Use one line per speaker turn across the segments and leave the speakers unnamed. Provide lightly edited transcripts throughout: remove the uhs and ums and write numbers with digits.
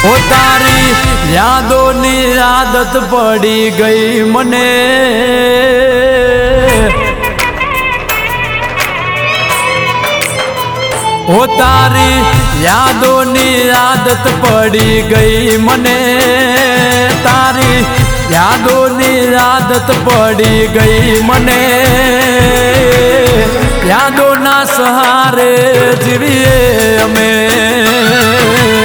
ओ तारी यादों नी आदत पड़ी गई मने ओ तारी यादों नी आदत पड़ी गई मने तारी यादों नी आदत पड़ी गई मने यादों ना सहारे जीविए हमें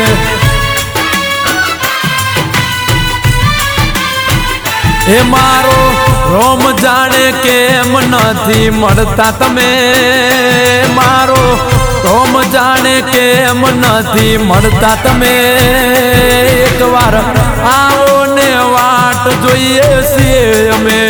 ए मारो रोम जाने केम नथी मळता तमे मारो रोम जाने केम नथी मळता तमे एक वार आओ ने वाट जोईए छीए अमे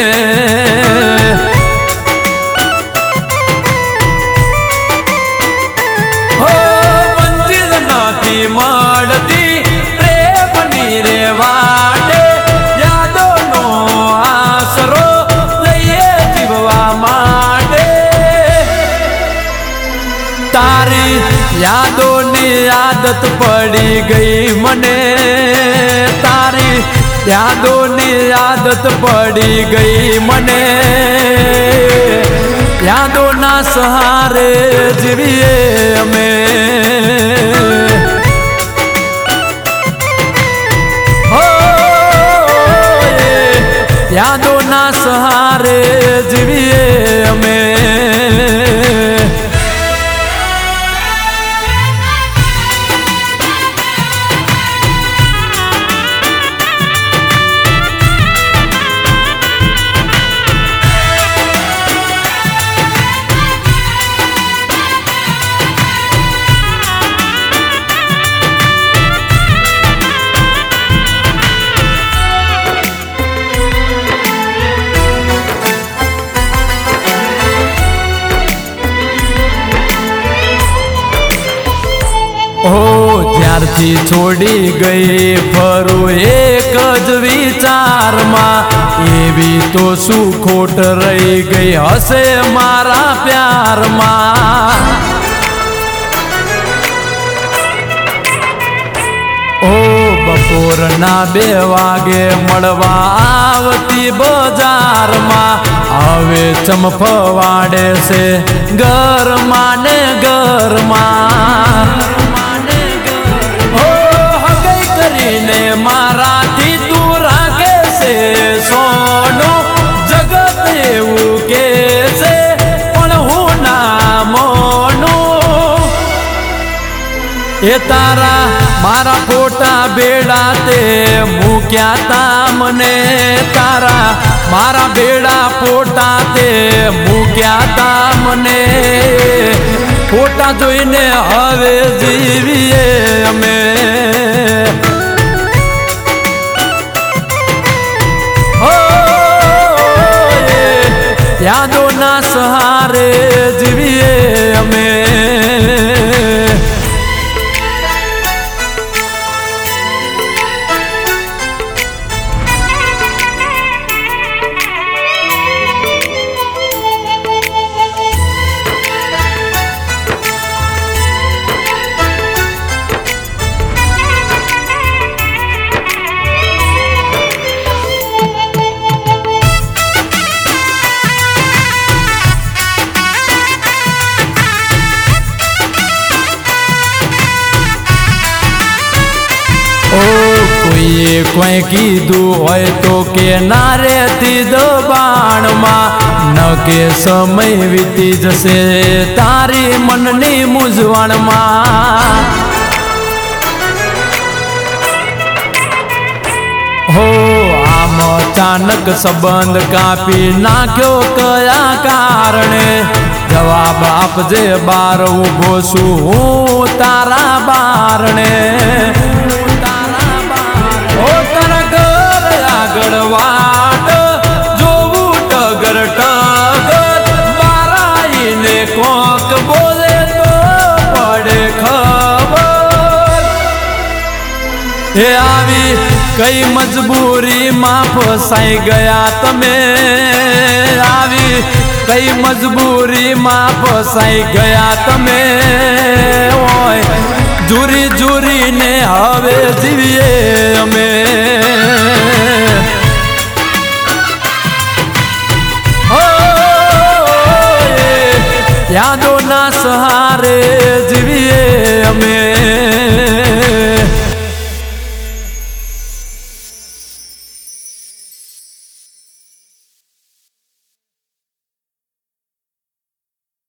हो मंजिल नथी मळती प्रेमनी रे वाटे तारी यादों नी आदत पड़ी गई मने तारी यादों नी आदत पड़ी गई मने यादों ना सहारे जीविए हमें हो यादों ना सहारे जीविए हमें ज्यारथी छोड़ी गई फरू एक ज विचार मां एवी तो शू खोट रही गई हसे मारा प्यार मां ओ बपोर ना 2 वागे मळवा आवती बजार मां हवे चमफवाड़े से घर माने घर मां मारा थी तू रागे से सोनो जगत एवं के से ना मोनो ए तारा मारा फोटा बेड़ा ते मूक्या ता मने तारा मारा बेड़ा फोटा ते मूक्या ता मने फोटा जोईने हवे जीविए अमे यादों ना सहारे जीविए हमें कोई कीधु होय तो के नारे थी दबाण मां न के समय वीती जसे तारी मननी मूंझवण मां हो आम अचानक संबंध कापी नाख्यो कया कारणे जवाब आपजे बार उभो छू हूँ तारा बारणे वाट जोवू टगर टगर बाराईने कोक बोले तो पड़े खबर हे आवी कई मजबूरी मां फसाई गया तमे आवी कई मजबूरी मां फसाई गया तमे ओय જુરી જુરીને હવે જીવીએ અમે યાદોના સહારે